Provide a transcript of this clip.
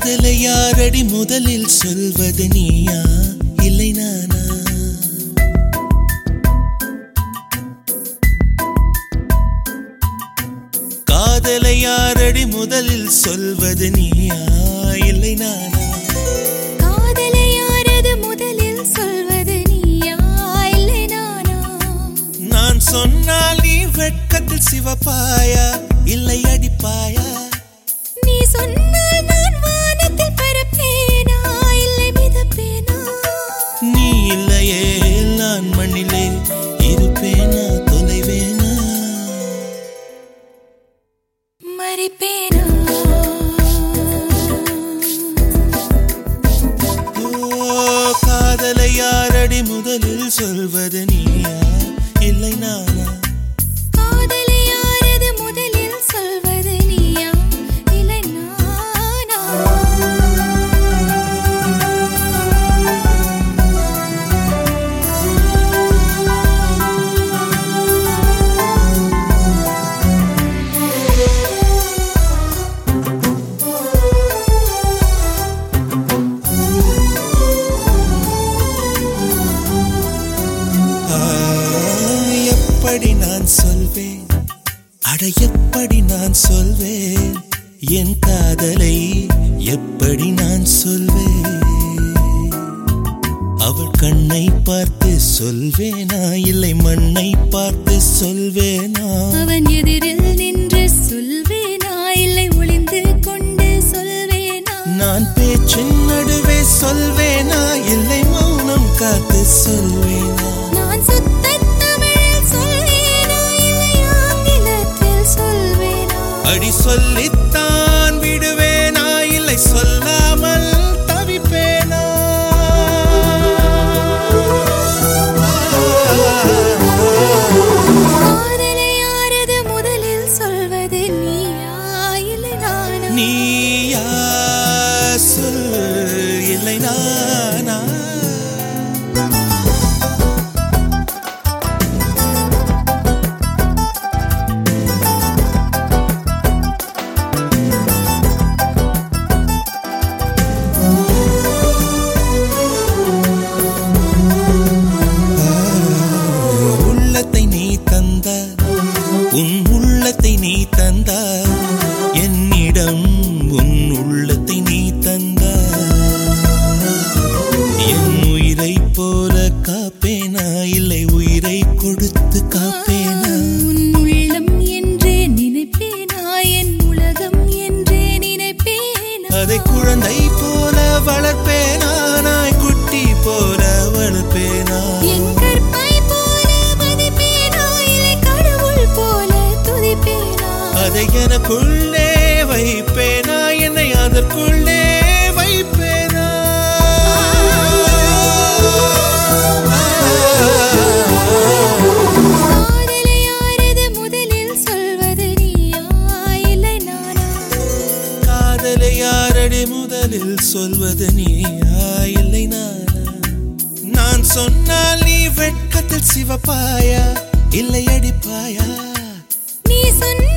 காதலை யாரடி முதலில் சொல்வது நீயா இல்லை நானா? காதலை யாரடி முதலில் சொல்வது நீயா இல்லை நானா? காதலை யாரது முதலில் சொல்வது நீயா இல்லை நானா? நான் சொன்னால் நீ வெட்கத்தில் சிவப்பாயா இல்லை அடிப்பாயா? நீ சொன்னால் நான் வானத்தில் பறப்பேனா இல்லை மிதப்பேனா? நீ இல்லையே நான் மண்ணிலே இருப்பேனா தொலைவேனா மறிப்பேனா? காதலை யாரடி முதலில் சொல்வது நீயா இல்லை நானா? காதலை யாரது முதலில் சொல்வது நீயா இல்லை நானா? எப்படி நான் சொல்வேன், அட எப்படி நான் சொல்வேன், என் காதலை எப்படி நான் சொல்வேன்? அவள் கண்ணை பார்த்து சொல்வேனா இல்லை மண்ணை பார்த்து சொல்வேனா? அவன் எதிரில் நின்று சொல்வேனா இல்லை ஒளிந்து கொண்டு சொல்வேனா? நான் பேச்சின் நடுவே சொல்வேனா இல்லை மௌனம் காத்து சொல்வேனா? நான் சுத்த தமிழில் சொல்வேனா இல்லை ஆங்கிலத்தில் சொல்வேனா? அடி சொல்லித்தான் விடுவேனா இல்லை சொல்லாமல் தவிப்பேனா? காதலை யாரது முதலில் சொல்வது நீயா இல்லை நானா? நீயா சொல் இல்லை நானா? உள்ளத்தை நீ தந்த உன் உள்ளத்தை நீ தந்த என்னிடம் உன் உள்ளத்தை நீ தந்த என் உயிரை போல காப்பேனா இல்லை உயிரை கொடுத்து காப்பேனா? உன் உள்ளம் என்றே நினைப்பேனா என் உலகம் என்றே நினைப்பேனா? அதை குழந்தை போல வளர்ப்பேனா நாய்க்குட்டி போல வளர்ப்பேனா? என் கற்பை போல மதிப்பேனா இல்லை கடவுள் போல துதிப்பேனா? அதை எனக்குள்ளே வைப்பேனா என்னை அதற்குள்ளே வைப்பேனா? காதலை யாரது முதலில் சொல்வது நீயா இல்லை நானா? காதலை யாரடி முதலில் சொல்வது நீயா இல்லை நானா? நான் சொன்னால் நீ வெட்கத்தில் சிவப்பாயா இல்லை அடிப்பாயா? நீ சொன்ன